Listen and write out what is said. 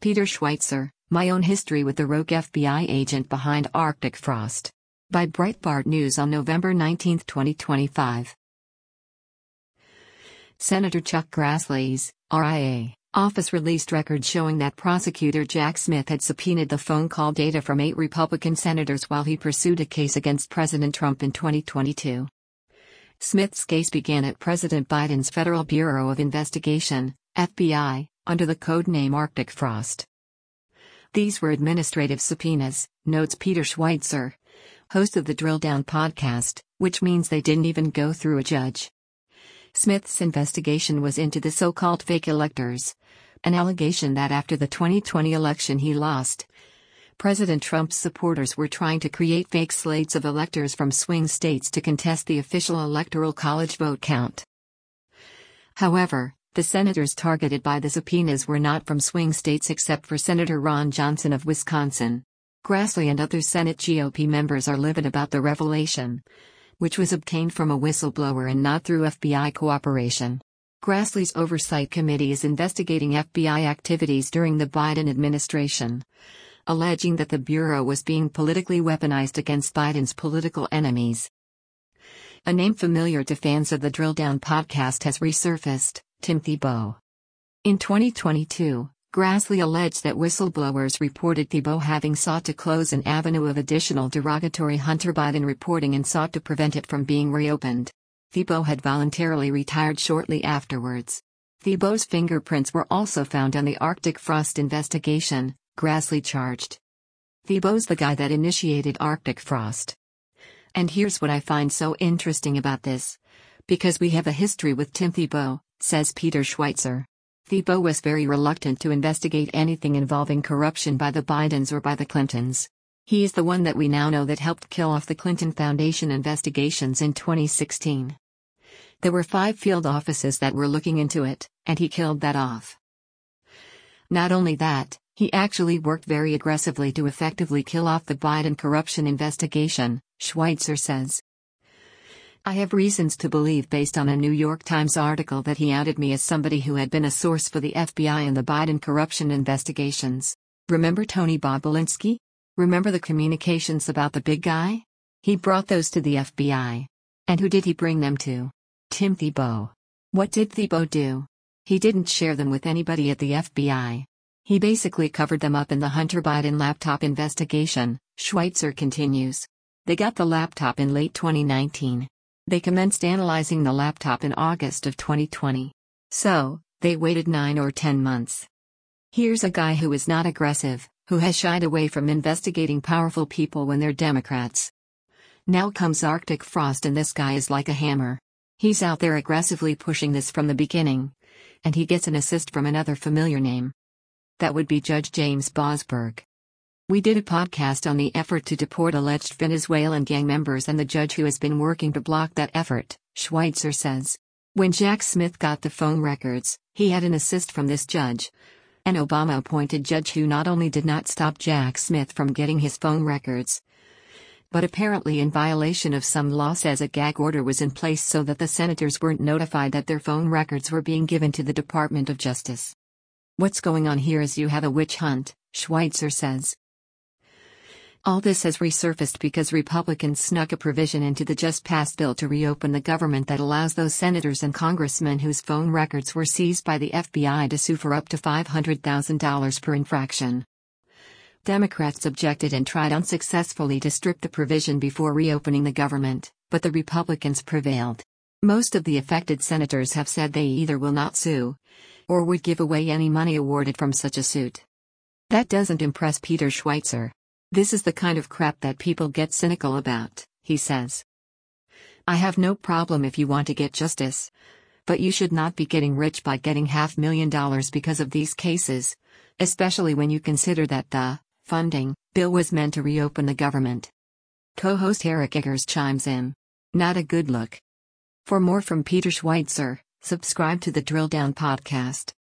Peter Schweitzer, My Own History with the Rogue FBI Agent Behind Arctic Frost. By Breitbart News on November 19, 2025. Senator Chuck Grassley's RIA office released records showing that prosecutor Jack Smith had subpoenaed the phone call data from 8 Republican senators while he pursued a case against President Trump in 2022. Smith's case began at President Biden's Federal Bureau of Investigation, FBI, under the code name Arctic Frost. These were administrative subpoenas, notes Peter Schweitzer, host of the Drill Down podcast, which means they didn't even go through a judge. Smith's investigation was into the so-called fake electors, an allegation that after the 2020 election he lost, President Trump's supporters were trying to create fake slates of electors from swing states to contest the official Electoral College vote count. However, the senators targeted by the subpoenas were not from swing states except for Senator Ron Johnson of Wisconsin. Grassley and other Senate GOP members are livid about the revelation, which was obtained from a whistleblower and not through FBI cooperation. Grassley's Oversight Committee is investigating FBI activities during the Biden administration, alleging that the Bureau was being politically weaponized against Biden's political enemies. A name familiar to fans of the Drill Down podcast has resurfaced: Tim Tebow. In 2022, Grassley alleged that whistleblowers reported Tebow having sought to close an avenue of additional derogatory Hunter Biden reporting and sought to prevent it from being reopened. Tebow had voluntarily retired shortly afterwards. Tebow's fingerprints were also found on the Arctic Frost investigation, Grassley charged. Tebow's the guy that initiated Arctic Frost. And here's what I find so interesting about this. Because we have a history with Tim Tebow, says Peter Schweitzer. Tebow was very reluctant to investigate anything involving corruption by the Bidens or by the Clintons. He is the one that we now know that helped kill off the Clinton Foundation investigations in 2016. There were 5 field offices that were looking into it, and he killed that off. Not only that, he actually worked very aggressively to effectively kill off the Biden corruption investigation, Schweitzer says. I have reasons to believe based on a New York Times article that he outed me as somebody who had been a source for the FBI in the Biden corruption investigations. Remember Tony Bobulinski? Remember the communications about the big guy? He brought those to the FBI. And who did he bring them to? Tim Tebow. What did Tebow do? He didn't share them with anybody at the FBI. He basically covered them up in the Hunter Biden laptop investigation, Schweitzer continues. They got the laptop in late 2019. They commenced analyzing the laptop in August of 2020. So, they waited 9 or 10 months. Here's a guy who is not aggressive, who has shied away from investigating powerful people when they're Democrats. Now comes Arctic Frost and this guy is like a hammer. He's out there aggressively pushing this from the beginning. And he gets an assist from another familiar name. That would be Judge James Boasberg. We did a podcast on the effort to deport alleged Venezuelan gang members and the judge who has been working to block that effort, Schweitzer says. When Jack Smith got the phone records, he had an assist from this judge. An Obama-appointed judge who not only did not stop Jack Smith from getting his phone records, but apparently in violation of some law says a gag order was in place so that the senators weren't notified that their phone records were being given to the Department of Justice. What's going on here is you have a witch hunt, Schweitzer says. All this has resurfaced because Republicans snuck a provision into the just-passed bill to reopen the government that allows those senators and congressmen whose phone records were seized by the FBI to sue for up to $500,000 per infraction. Democrats objected and tried unsuccessfully to strip the provision before reopening the government, but the Republicans prevailed. Most of the affected senators have said they either will not sue, or would give away any money awarded from such a suit. That doesn't impress Peter Schweitzer. This is the kind of crap that people get cynical about, he says. I have no problem if you want to get justice. But you should not be getting rich by getting $500,000 because of these cases, especially when you consider that the funding bill was meant to reopen the government. Co-host Eric Eggers chimes in. Not a good look. For more from Peter Schweitzer, subscribe to the Drill Down podcast.